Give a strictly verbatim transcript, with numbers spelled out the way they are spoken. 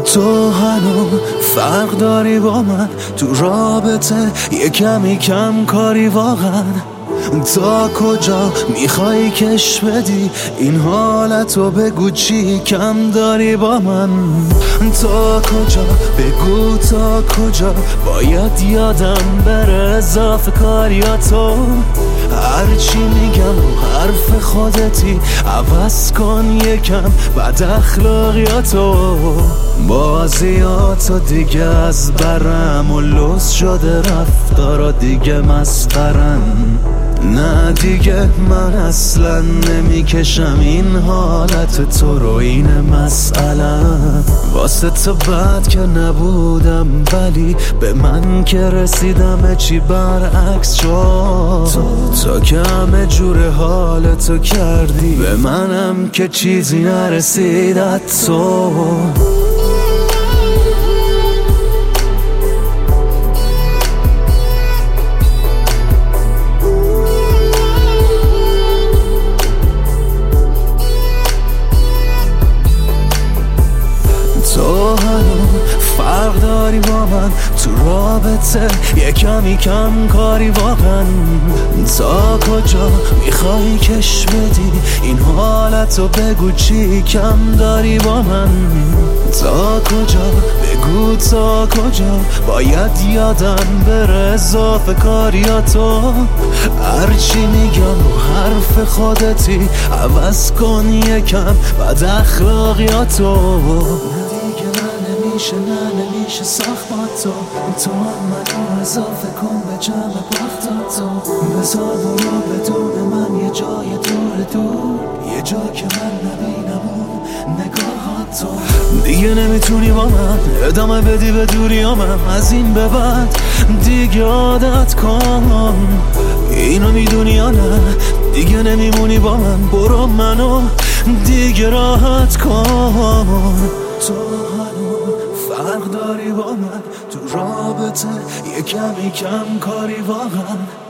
تو هنوز فرق داری با من تو رابطه، یه کمی کم کاری واقعا. تا کجا میخوای کش بدی این حالتو؟ بگو چی کم داری با من. تا کجا بگو تا کجا باید یادم بره اضافه کاریاتو. هرچی میگم و حرف خودتی، عوض کن یکم بد اخلاقیاتو. بازیاتو دیگه از برم و لوس شده، رفتارا دیگه مسخرن. نه دیگه من اصلا نمیکشم این حالت تو رو، اینه مسئله. واسه تو بد که نبودم، ولی به من که رسیدم چی برعکس شد. تو, تو که همه جور حالتو کردی، به منم که چیزی نرسید از تو. تو هنوز فرق داری با من تو رابطه، یه کمی کم کاری واقعا. تا کجا میخوای کش بدی این حالتو؟ بگو چی کم داری با من. تا کجا بگو تا کجا باید یادم بره اضافه کاریاتو. هرچی میگم و حرف خودتی، عوض کن یکم بد اخلاقیاتو. نمیشه نه نمیشه ساخت با تو، تو هم منو اضافه کن به جمع باختاتو. بذار برو بدون من یه جای دور دور، یه جا که من نبینم اون نگاهاتو. دیگه نمیتونی با من ادامه بدی به دوریامم، از این به بعد دیگه عادت کن. اینو میدونی یا نه؟ دیگه نمیمونی با من، برو منو دیگه راحت کن. تو فرق داری با من تو رابطه، یه کمی کم کاری واقعا.